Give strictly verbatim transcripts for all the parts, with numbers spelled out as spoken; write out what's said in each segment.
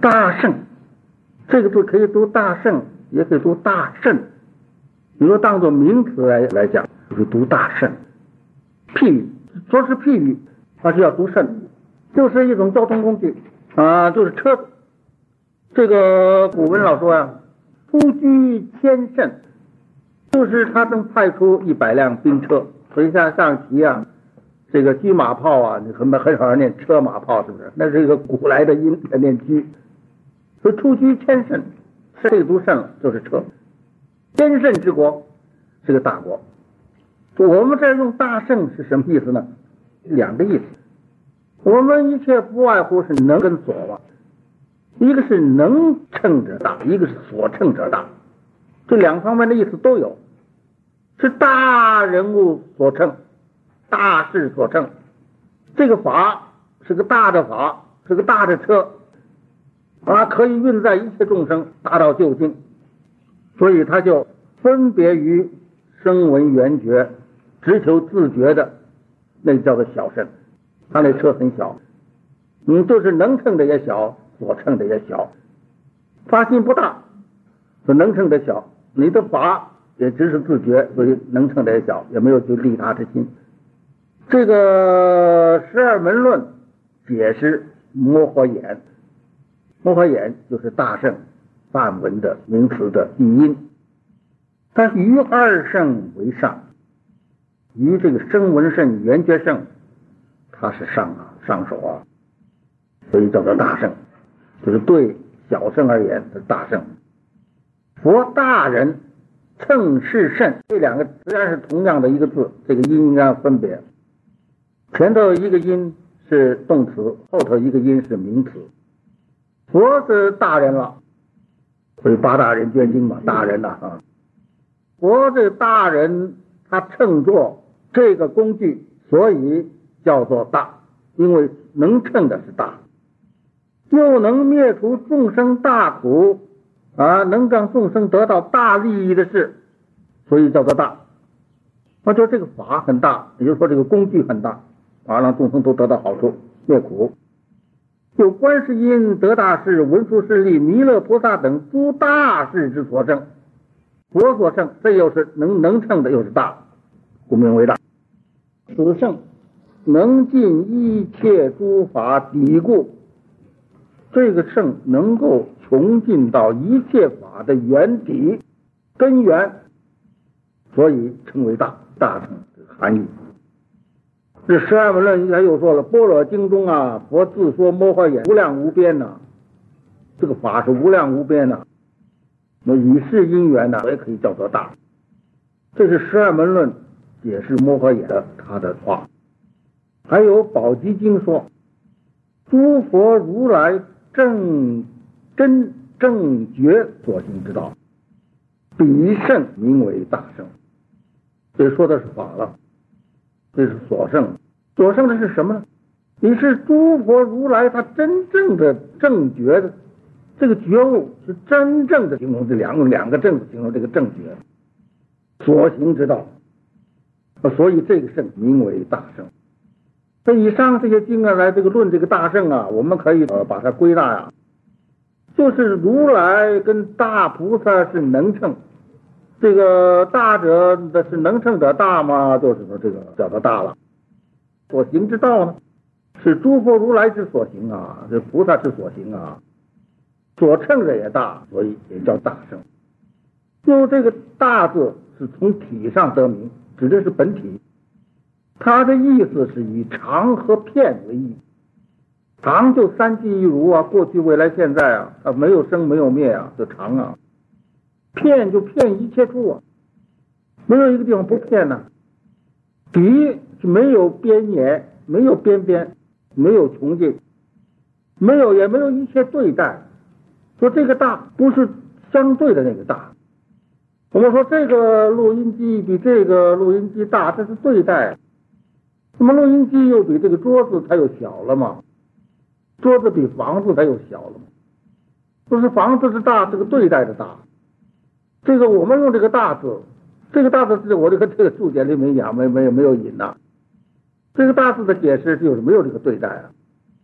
大圣这个字可以读大圣，也可以读大圣。你说当做名词来来讲，就是读大圣。譬喻，说是譬喻，它是要读圣，就是一种交通工具啊，就是车子。这个古文老说啊，出居千乘，就是他能派出一百辆兵车。所以像象棋啊，这个车马炮啊，你很很少人念车马炮，是不是？那是一个古来的音，念车。所以出居千乘，这个读圣就是车。千乘之国是个大国。我们这用大圣是什么意思呢？两个意思。我们一切不外乎是能跟所嘛，一个是能乘者大，一个是所乘者大，这两方面的意思都有。是大人物所乘，大事所乘。这个法是个大的法，是个大的车啊，可以运载一切众生达到究竟。所以他就分别于声闻缘觉，只求自觉的，那叫做小圣。他那车很小，你就是能乘的也小，所乘的也小。发心不大，所能乘的小，你的法也只是自觉，所以能乘的也小，也没有去利他之心。这个十二门论解释摩诃衍，摩诃衍就是大圣梵文的名词的译音，它于二圣为上，于这个声闻圣、缘觉圣，它是上啊上手啊，所以叫做大圣，就是对小圣而言是大圣。佛大人乘是圣，这两个虽然是同样的一个字，这个音应该分别。前头一个音是动词，后头一个音是名词。佛是大人了，所以八大人捐经嘛，大人了啊。佛这大人他乘坐这个工具，所以叫做大，因为能乘的是大，又能灭除众生大苦啊，能让众生得到大利益的事，所以叫做大。他说这个法很大，也就是说这个工具很大啊，让众生都得到好处，灭苦。有观世音、得大士、文殊师利、弥勒菩萨等诸大士之所乘，佛所乘，这又是能能乘的，又是大，故名为大。此圣能尽一切诸法底故，这个圣能够穷尽到一切法的原底根源，所以称为大。大乘这个含义。这十二门论他又说了，般若经中啊，佛自说摩诃衍无量无边呐、啊，这个法是无量无边呐、啊，那以是因缘呢、啊，也可以叫做大。这是十二门论解释摩诃衍的他的话。还有宝积经说，诸佛如来正真正觉所行之道，彼圣名为大圣。这说的是法了，这是所圣。所圣的是什么呢？你是诸佛如来他真正的正觉的，这个觉悟是真正的形容这两个两个正字形容这个正觉所行之道，所以这个圣名为大圣。这以上这些经啊来这个论这个大圣啊，我们可以呃把它归纳呀、啊，就是如来跟大菩萨是能乘，这个大者的是能乘者大嘛，就是说这个叫做大了。所行之道呢，是诸佛如来之所行啊，这菩萨之所行啊，所乘者也大，所以也叫大圣。就这个大字是从体上得名，指的是本体，它的意思是以常和片为义。常就三际一如啊，过去未来现在啊，它没有生没有灭啊，就常啊。片就片一切处啊，没有一个地方不片呢、啊。底是没有边沿，没有边边，没有穷尽，没有也没有一切对待。说这个大不是相对的那个大，我们说这个录音机比这个录音机大，这是对待。那么录音机又比这个桌子它又小了嘛？桌子比房子它又小了嘛？不是房子是大，这个对待的大。这个我们用这个大字，这个大字是我这个这个注解里没讲，没没有没有引呐、啊。这个大字的解释就是没有这个对待啊。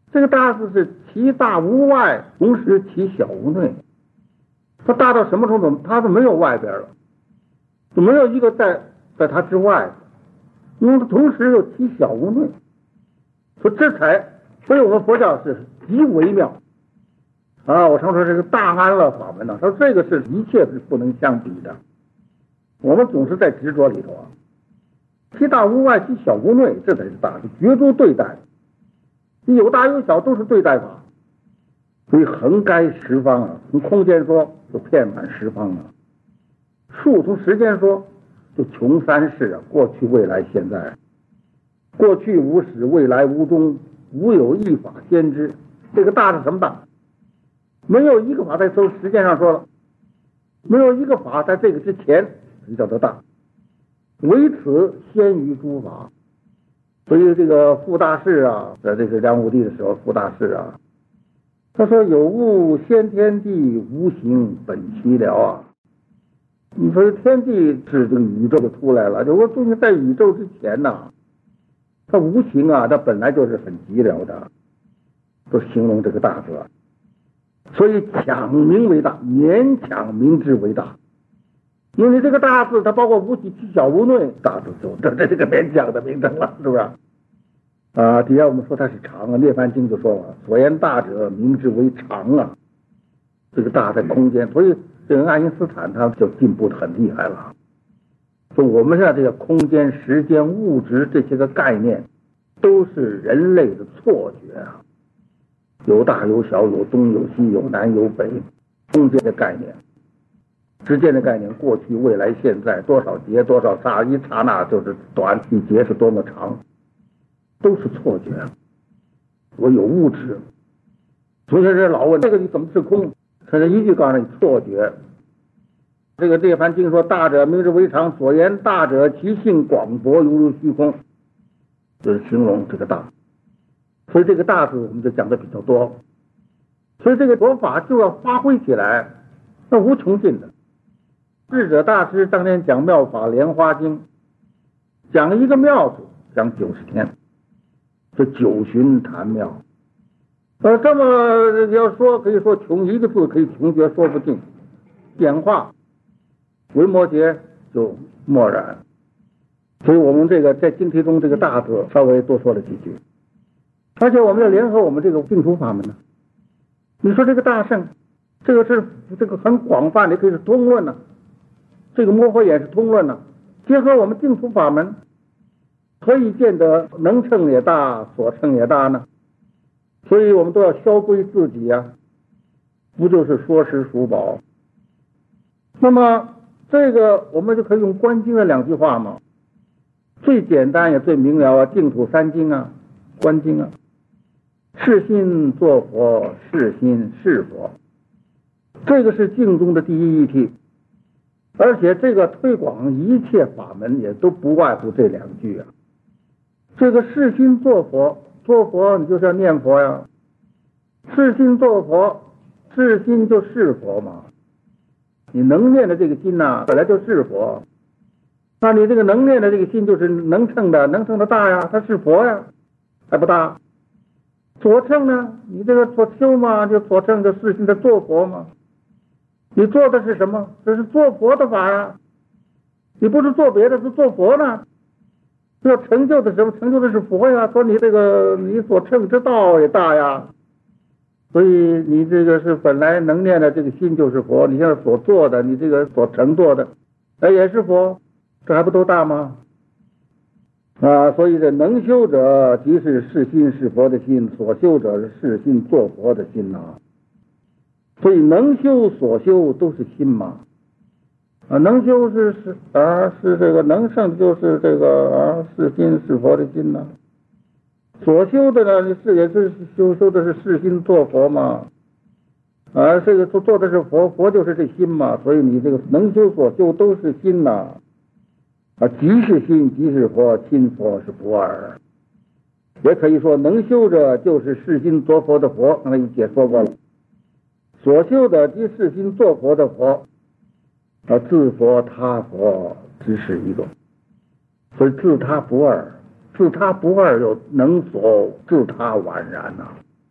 这个大字是其大无外，同时其小无内。它大到什么程度？它是没有外边了，就没有一个在在它之外，因为它同时又其小无内。说这才，所以我们佛教是极微妙啊！我常说这个大安乐法门呢、啊，说这个是一切是不能相比的。我们总是在执着里头啊，其大无外，其小无内，这才是大，是绝诸对待。你有大有小都是对待法，所以横该十方啊，从空间说就遍满十方啊，数从时间说就穷三世啊，过去未来现在，过去无始，未来无终，无有一法先知。这个大是什么大？没有一个法在从时间上说了，没有一个法在这个之前就叫做大，唯此先于诸法。所以这个傅大士啊，在这个梁武帝的时候，傅大士啊，他说有物先天地，无形本其了啊。你说天地是这个宇宙就出来了，有个东西在宇宙之前呐、啊，它无形啊，它本来就是很寂寥的，都形容这个大字。所以抢名为大，勉强名之为大。因为这个大字它包括无体其小无内，大字就这这个勉强的名称了，是不是？啊，底下我们说它是常啊，《涅槃经》就说了，所言大者，名之为常啊。这个大在空间，所以这个爱因斯坦他就进步的很厉害了。说我们现在这个空间、时间、物质这些个概念，都是人类的错觉啊，有大有小，有东有西，有南有北，空间的概念。时间的概念，过去、未来、现在，多少节、多少刹，一刹那就是短，一节是多么长，都是错觉。我有物质，所以这老问这个你怎么是空？他这一句告诉你错觉。这个《涅槃经》说：“大者名之为常，所言大者，其性广博，犹如虚空。”就是形容这个大。所以这个大字我们就讲的比较多。所以这个佛法就要发挥起来，那无穷尽的。智者大师当年讲《妙法莲花经》，讲一个妙字，讲九十天，这九旬谈妙。呃，这么要说可以说穷，一个字可以穷绝说不尽。简化维摩诘就默然。所以我们这个在经题中这个大字稍微多说了几句。而且我们要联合我们这个净土法门呢。你说这个大圣，这个是这个很广泛的，可以是通论呢、啊。这个摩诃也是通论呢、啊，结合我们净土法门，可以见得能称也大，所称也大呢。所以我们都要消归自己啊，不就是说实属宝？那么这个我们就可以用观经的两句话嘛，最简单也最明了啊，净土三经啊，观经啊，是心作佛，是心是佛，这个是净宗的第一义谛。而且这个推广一切法门也都不外乎这两句啊。这个是心作佛，做佛你就是要念佛呀。是心作佛，是心就是佛嘛。你能念的这个心呐、啊，本来就是佛。那你这个能念的这个心就是能称的，能称的大呀，它是佛呀，还不大。所称呢，你这个所修嘛，就所称就是心的做佛嘛。你做的是什么？这是做佛的法呀。你不是做别的，是做佛呢。要成就的什么？成就的是佛呀。说你这个你所称之道也大呀。所以你这个是本来能念的这个心就是佛，你现在所做的，你这个所成做的，哎也是佛，这还不都大吗？啊，所以这能修者即是是心是佛的心，所修者是是心做佛的心呐、啊。所以能修所修都是心嘛，啊，能修是是啊是这个能胜就是这个啊是心是佛的心呐、啊，所修的呢是也是修修的是是心做佛嘛，啊这个做做的是佛，佛就是这心嘛，所以你这个能修所修都是心呐、啊，啊即是心即是佛，心佛是不二，也可以说能修者就是是心作佛的佛，刚才已解说过了。所修的即是心作佛的佛，啊，自佛他佛只是一个，所以自他不二，自他不二又能所自他宛然呐、啊。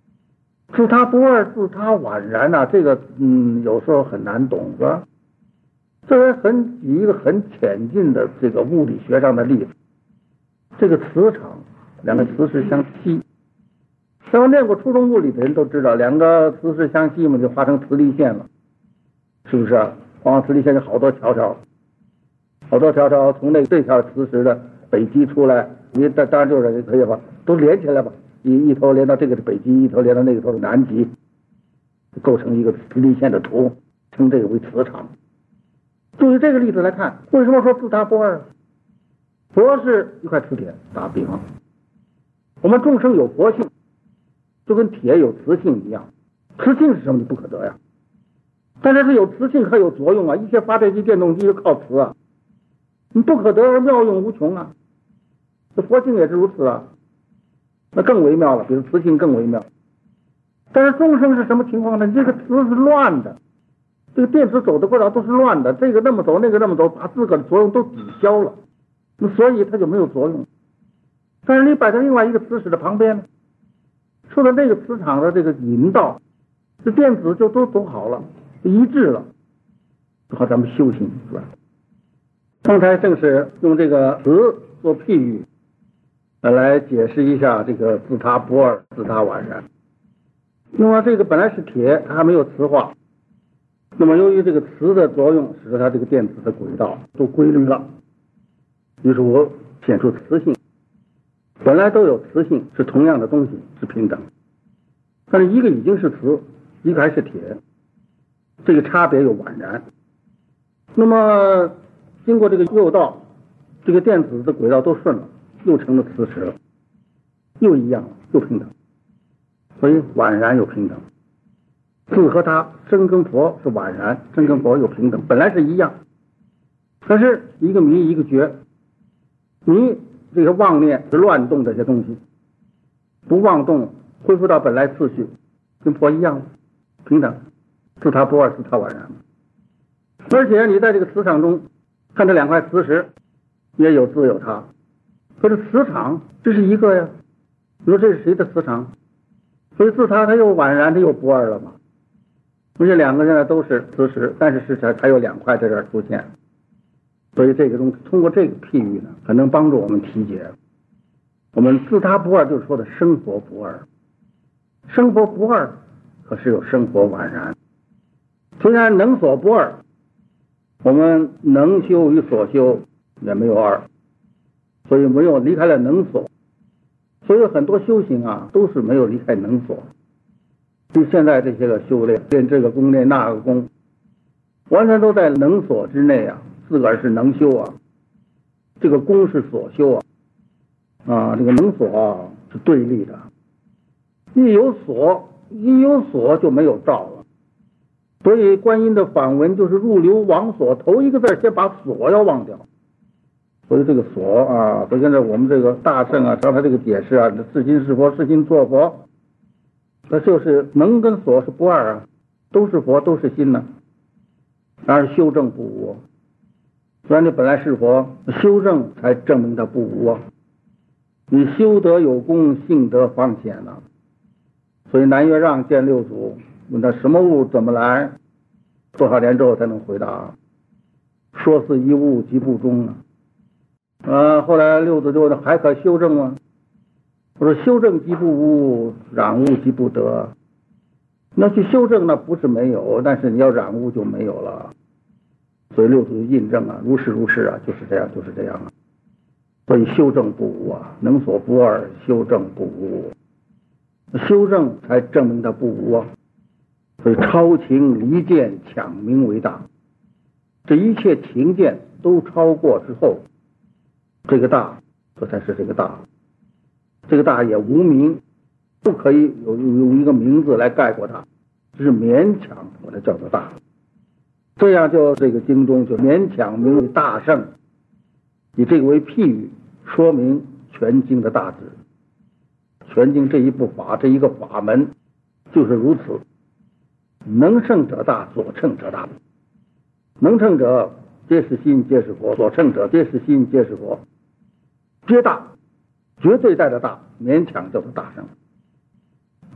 自他不二，自他宛然呐、啊，这个嗯，有时候很难懂，是吧？这是很举一个很浅近的这个物理学上的例子。这个磁场，两个磁石相吸，咱们练过初中物理的人都知道，两个磁石相吸嘛，就发生磁力线了，是不是啊？往磁力线就好多条条，好多条条从那这条磁石的北极出来，你当当然就是可以吧，都连起来吧，一一头连到这个是北极，一头连到那个头是南极，构成一个磁力线的图，称这个为磁场。注意这个例子来看，为什么说自他不二？佛是一块磁铁，打个比方，我们众生有佛性，就跟铁有磁性一样。磁性是什么？你不可得呀。但是是有磁性可有作用啊，一些发电机、电动机就靠磁啊，你不可得而妙用无穷啊。这佛性也是如此啊，那更微妙了，比如磁性更微妙。但是众生是什么情况呢？这个磁是乱的，这个电磁走的过程都是乱的，这个那么走，那个那么走，把自个的作用都抵消了，那所以它就没有作用。但是你摆在另外一个磁石的旁边，受到这个磁场的这个引导，这电子就都走好了，一致了，就好咱们修行是吧？刚才正是用这个磁做譬喻，来解释一下这个自他不二，自他宛然。那么这个本来是铁，它还没有磁化，那么由于这个磁的作用，使得它这个电子的轨道都规律了，于是我显出磁性。本来都有磁性，是同样的东西，是平等，但是一个已经是磁，一个还是铁，这个差别又宛然。那么经过这个诱导，这个电子的轨道都顺了，又成了磁石了，又一样了，又平等，所以宛然又平等。自和他真跟佛是宛然，真跟佛又平等，本来是一样，可是一个迷一个觉，迷这个妄念是乱动这些东西，不妄动恢复到本来次序，跟佛一样平等，自他不二，自他宛然。而且你在这个磁场中看这两块磁石也有自有他，可是磁场这是一个呀，你说这是谁的磁场？所以自他他又宛然，他又不二了嘛。而且两个人都是磁石，但是是才才有两块在这儿出现，所以这个东西通过这个譬喻呢，很能帮助我们体解。我们自他不二就是说的生活不二，生活不二可是有生活宛然。虽然能所不二，我们能修与所修也没有二，所以没有离开了能所。所以很多修行啊都是没有离开能所。就现在这些个修炼，练这个功练那个功，完全都在能所之内啊，自个儿是能修啊，这个功是所修啊，啊，这个能所啊是对立的，一有所一有所就没有照了。所以观音的反文就是入流往所，头一个字先把所要忘掉。所以这个所啊，所以现在我们这个大圣啊，照他这个解释啊，是心是佛，是心作佛，那就是能跟所是不二啊，都是佛，都是心呢、啊。然而修正不无，虽然你本来是佛，修正才证明它不无啊。你修得有功，性得方显了、啊。所以南岳让见六祖，问他什么物怎么来，多少年之后才能回答？说是一物即不中啊。呃，后来六祖就问还可修正吗？我说修正即不无，染污即不得。那去修正那不是没有，但是你要染污就没有了。所以六祖就印证啊，如是如是啊，就是这样，就是这样啊。所以修正不无啊，能所不二，修正不无，修正才证明它不无啊。所以超情离见，抢名为大。这一切情见都超过之后，这个大，这才是这个大。这个大也无名，不可以有有一个名字来概括它，只是勉强把它叫做大。这样就这个经中就勉强名为大圣，以这个为譬喻，说明全经的大旨。全经这一部法，这一个法门就是如此。能胜者大，所胜者大。能胜者皆是心，皆是佛；所胜者皆是心，皆是佛。皆大，绝对带的大，勉强叫做大圣。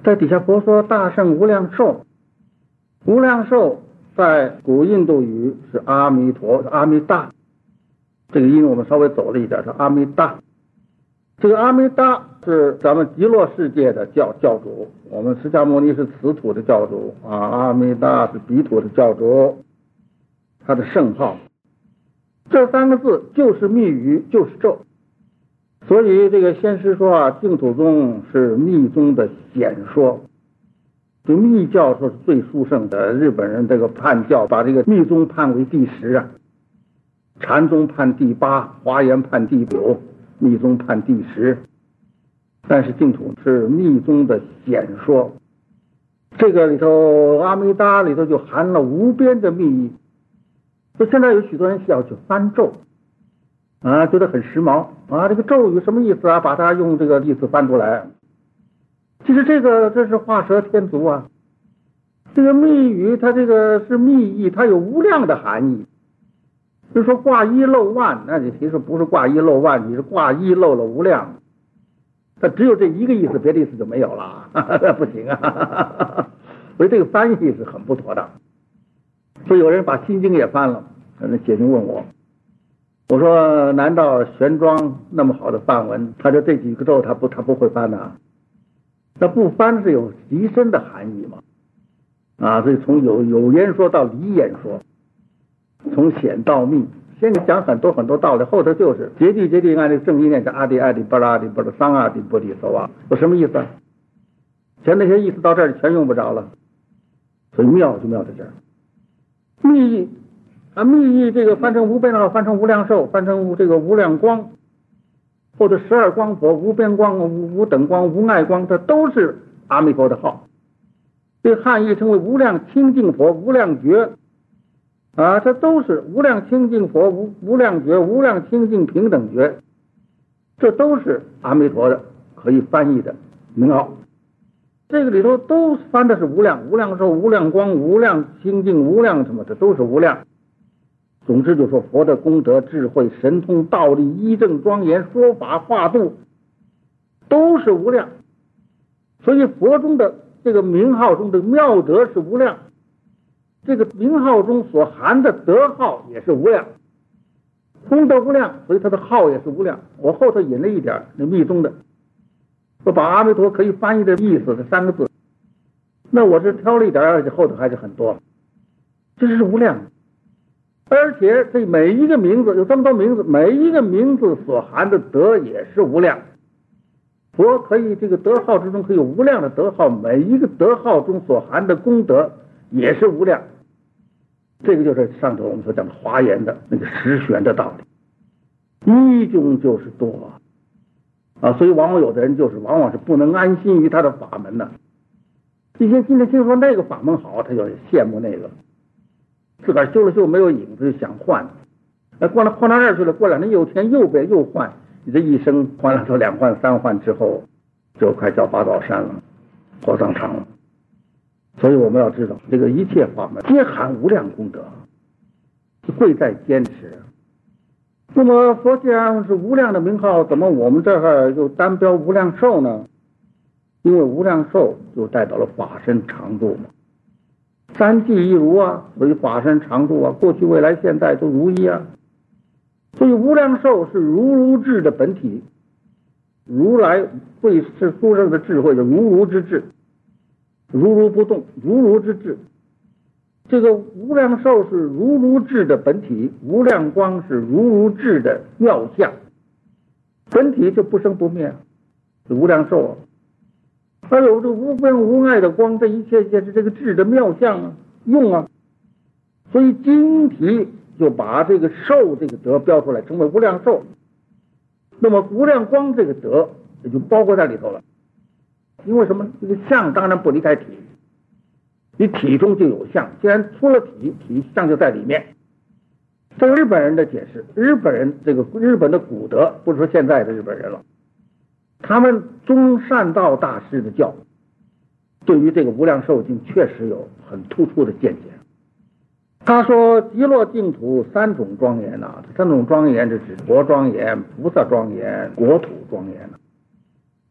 在底下佛说大圣无量寿，无量寿在古印度语是阿弥陀，是阿弥达，这个音我们稍微走了一点，是阿弥达。这个阿弥达是咱们极乐世界的教教主，我们释迦牟尼是此土的教主啊，阿弥达是彼土的教主，他的圣号。这三个字就是密语，就是咒。所以这个先师说啊，净土宗是密宗的显说。这密教说是最殊胜的，日本人这个判教把这个密宗判为第十啊，禅宗判第八，华严判第九，密宗判第十。但是净土是密宗的显说，这个里头阿弥达里头就含了无边的密意。所以现在有许多人要去翻咒啊，觉得很时髦啊，这个咒语什么意思啊？把它用这个意思翻出来。其实这个这是画蛇添足啊。这个密语它这个是密意，它有无量的含义。就说挂一漏万，那你其实不是挂一漏万，你是挂一漏了无量。它只有这一个意思，别的意思就没有了，不行啊。所以这个翻译是很不妥当。所以有人把心经也翻了，有人写信问我，我说难道玄奘那么好的梵文，他就这几个咒他不他不会翻呢？那不翻是有极深的含义嘛？啊，所以从有有言说到离言说，从显到密，先讲很多很多道理，后头就是揭谛揭谛按这个正音念叫阿底阿底巴拉阿底巴拉桑阿底波底娑啊，有什么意思啊？前那些意思到这儿全用不着了，所以妙就妙在这儿。密意啊，密意这个翻成无边号，翻成无量寿，翻成这个无量光，或者十二光佛、无边光、无无等光、无碍光，这都是阿弥陀的号。这汉译称为无量清净佛、无量觉啊，这都是无量清净佛、无无量觉、无量清净平等觉，这都是阿弥陀的可以翻译的名号。这个里头都翻的是无量，无量寿、无量光、无量清净、无量什么，这都是无量。总之就说佛的功德、智慧、神通、道力、依正庄严、说法化度，都是无量。所以佛中的这个名号中的妙德是无量，这个名号中所含的德号也是无量，功德无量，所以他的号也是无量。我后头引了一点那密宗的，说把阿弥陀可以翻译的意思这三个字，那我是挑了一点，而且后头还是很多，这是无量。而且这每一个名字有这么多名字，每一个名字所含的德也是无量。佛可以这个德号之中可以有无量的德号，每一个德号中所含的功德也是无量。这个就是上头我们所讲的华严的那个十玄的道理，一种就是多啊，所以往往有的人就是往往是不能安心于他的法门呢、啊。一些今天听说那个法门好，他就羡慕那个，自个儿修了修没有影子就想换，那过了换到那儿去了，过两年又天又被又换，你这一生换了头两换三换之后，就快叫八宝山了，火葬场了。所以我们要知道，这个一切法门皆含无量功德，贵在坚持。那么佛既然是无量的名号，怎么我们这儿又单标无量寿呢？因为无量寿就代表了法身常住嘛，三际一如啊，所以法身常住啊，过去未来现在都如一啊。所以无量寿是如如智的本体，如来会是殊胜的智慧，就如如之智，如如不动，如如之智。这个无量寿是如如智的本体，无量光是如如智的妙相，本体就不生不灭，是无量寿啊。还有这无边无碍的光，这一切皆是这个智的妙相啊，用啊。所以经题就把这个寿这个德标出来，成为无量寿。那么无量光这个德也就包括在里头了。因为什么？这个相当然不离开体，你体中就有相，既然出了体，体相就在里面。这个日本人的解释，日本人这个日本的古德，不是说现在的日本人了，他们宗善道大师的教对于这个无量寿经确实有很突出的见解。他说极乐净土三种庄严啊，这三种庄严是指佛庄严、菩萨庄严、国土庄严、啊、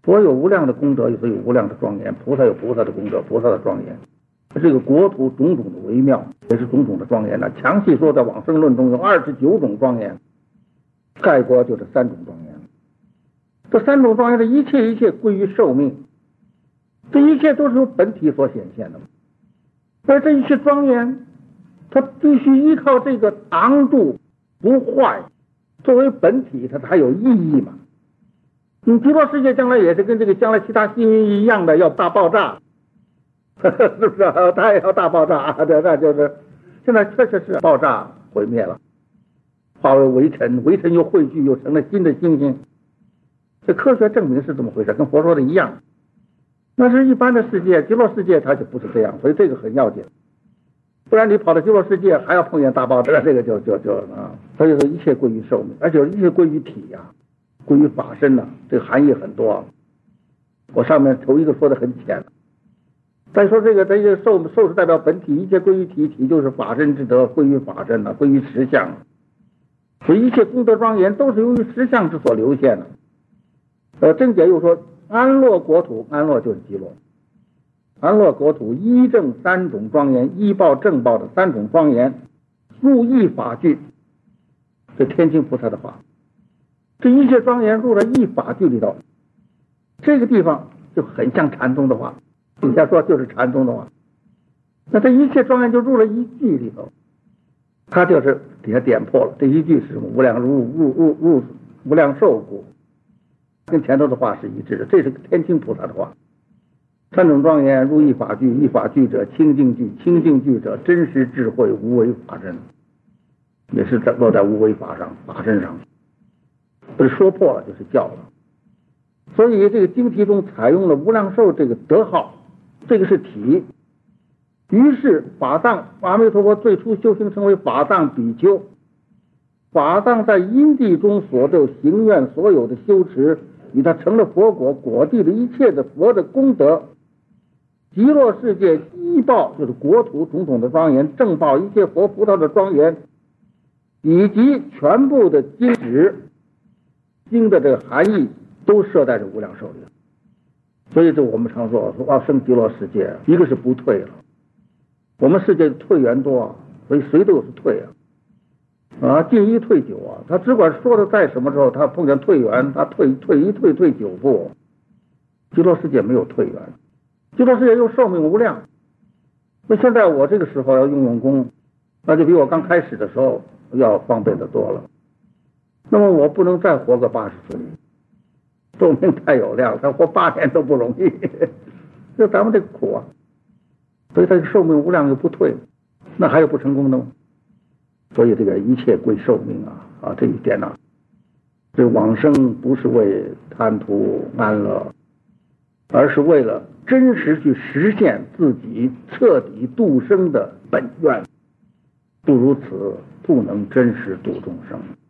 佛有无量的功德，所以有无量的庄严；菩萨有菩萨的功德，菩萨的庄严。这个国土种种的微妙，也是种种的庄严呢。详细说，在往生论中有二十九种庄严，概括就这三种庄严。这三种庄严的一切一切归于寿命，这一切都是由本体所显现的。而这一切庄严，它必须依靠这个常住不坏作为本体，它才有意义嘛。你极乐世界将来也是跟这个将来其他星云一样的要大爆炸，是不是、啊？它也要大爆炸，对，那就是现在确实是爆炸毁灭了，化为微尘，微尘又汇聚，又成了新的星星。这科学证明是这么回事，跟佛说的一样。那是一般的世界，极乐世界它就不是这样，所以这个很要紧。不然你跑到极乐世界还要碰见大爆炸，这个就就就啊，所以说一切归于寿命，而且一切归于体呀、啊。归于法身呢、啊，这个含义很多。我上面头一个说的很浅，再说这个这个受受是代表本体，一切归于体，体就是法身之德，归于法身了、啊，归于实相。所以一切功德庄严都是由于实相之所流现的。呃，正解又说，安乐国土，安乐就是极乐，安乐国土依正三种庄严，依报正报的三种庄严，入一法具，这天亲菩萨的话。这一切庄严入了一法具里头，这个地方就很像禅宗的话，底下说就是禅宗的话。那这一切庄严就入了一句里头，他就是底下点破了，这一句是什么？无量入入入入无量寿故，跟前头的话是一致的。这是天亲菩萨的话。三种庄严入一法具，一法具者清净具，清净具者真实智慧无为法身，也是在落在无为法上，法身上。不是说破了就是教了，所以这个经题中采用了无量寿这个德号，这个是体。于是法藏阿弥陀佛最初修行成为法藏比丘，法藏在因地中所有行愿所有的修持，与他成了佛果果地的一切的佛的功德，极乐世界依报就是国土种种的庄严，正报一切佛菩萨的庄严，以及全部的经旨经的这个含义都设在这无量寿里，所以这我们常说说要升极乐世界，一个是不退了，我们世界退缘多，所以谁都有是退啊，啊进一退九啊，他只管说的在什么时候，他碰见退缘，他退退一退退九步，极乐世界没有退缘，极乐世界又寿命无量。那现在我这个时候要用用功，那就比我刚开始的时候要方便的多了。那么我不能再活个八十岁，寿命太有量，才活八年都不容易，就咱们这个苦啊。所以他寿命无量又不退，那还有不成功的吗？所以这个一切归寿命啊啊这一点呢、啊，这往生不是为贪图安乐，而是为了真实去实现自己彻底度生的本愿，不如此不能真实度众生。